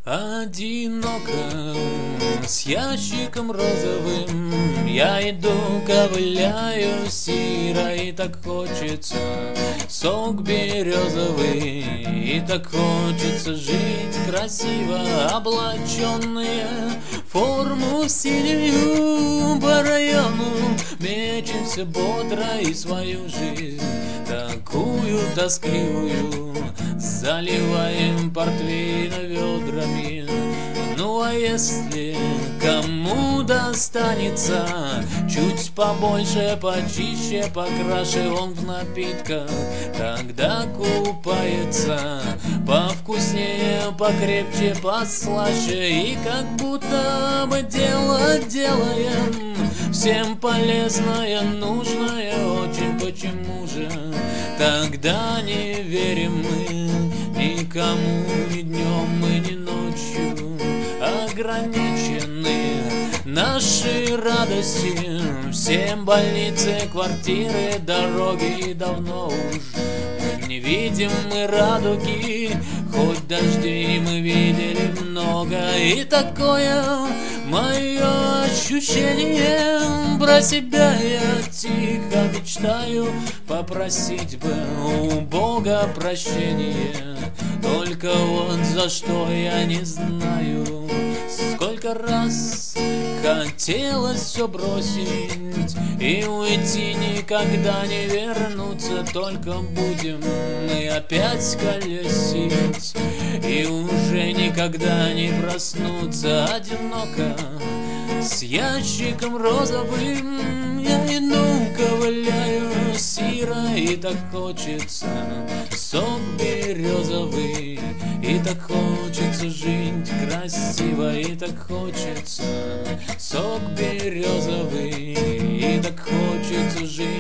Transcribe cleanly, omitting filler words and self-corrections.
Одиноко, с ящиком розовым я иду, ковыляю сиро, и так хочется сок березовый, и так хочется жить красиво, облаченные в форму синюю по району, мечемся бодро и свою жизнь такую тоскливую заливаем портвейна ведрами. Ну а если кому достанется чуть побольше, почище, покраше он в напитках, тогда купается повкуснее, покрепче, послаще, и как будто бы дело делаем всем полезное, нужное очень. Почему же тогда не верим мы никому ни днем, мы ни ночью? Ограничены наши радости, всем больницы, квартиры, дороги, давно уж мы не видим мы радуги, хоть дождей мы видели много, и такое мое ощущение. Про себя я тихо мечтаю попросить бы у Бога прощения, только вот за что я не знаю. Сколько раз хотелось все бросить и уйти, никогда не вернуться, только будем мы опять колесить и уже никогда не проснуться. Одиноко, с ящиком розовым я иду, ковыляю сиро, и так хочется сок березовый, и так хочется жить красиво, и так хочется сок березовый, и так хочется жить